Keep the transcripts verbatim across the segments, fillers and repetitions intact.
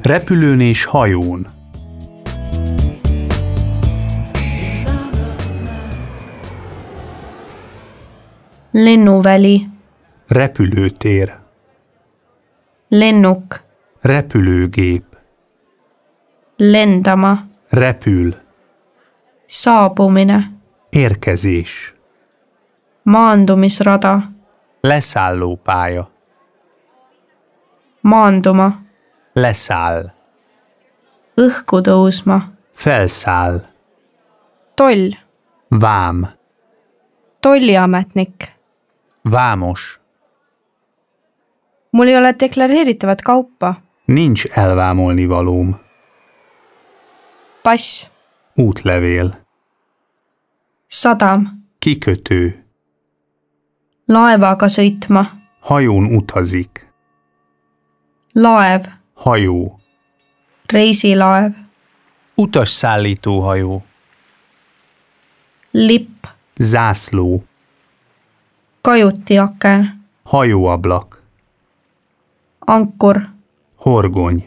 Repülőn és hajón. Lennuväli, Repülőtér. lennuk, Repülőgép. lendama, Repül. saabumine, Érkezés. maandumisrada, Leszállópálya. maanduma, Leszáll. õhku tõusma, Felszáll. toll, Vám. tolliametnik. Vámos. Mul ei ole deklareeritavat kaupa. Nincs elvámolni valóm. Pass, Útlevél. sadam, Kikötő. laevaga sõitma, Hajón utazik. laev, Hajó. reisilaev, Utasszállítóhajó. lipp, Zászló. kajutiaken, Hajóablak. ankur, Horgony.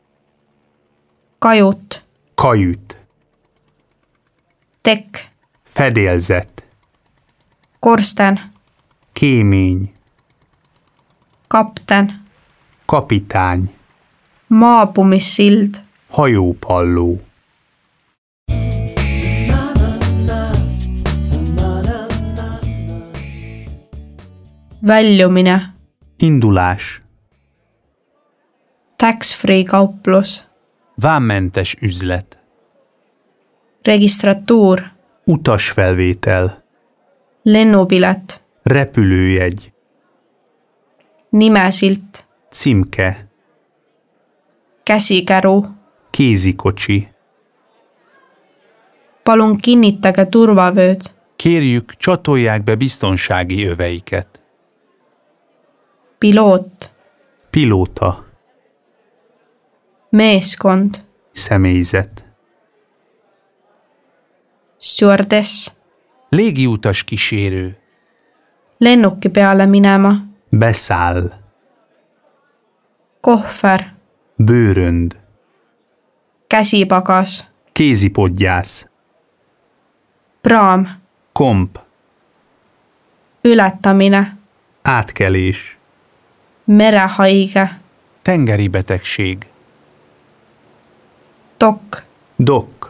kajut, Kajüt. tekk, Fedélzet. korsten, Kémény. kapten, Kapitány. maabumissild, Hajópalló. väljumine, Indulás. tax-free kauplus, Vámmentes üzlet. registratuur, Utasfelvétel. lennupilet, Repülőjegy. nimesilt, Címke. käsikäru. Kézikocsi. Palun kinnitage turvavööd. Kérjük, csatolják be biztonsági öveiket. Piloot, Pilóta. meeskond, Személyzet. stjuardess, Légiutas kísérő. lennuki peale minema, Beszáll. kohver, Bőrönd. käsipagas, Kézipodgyász. praam, Komp. ületamine, Átkelés. merehaige, Tengeri betegség. dokk, Dokk.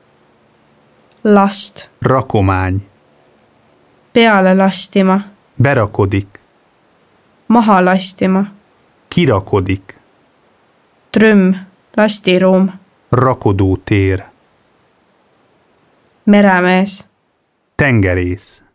last, Rakomány. peale lastima, Berakodik. maha lastima, Kirakodik. trümm, lastiruum, Rakodótér. meremees. Tengerész.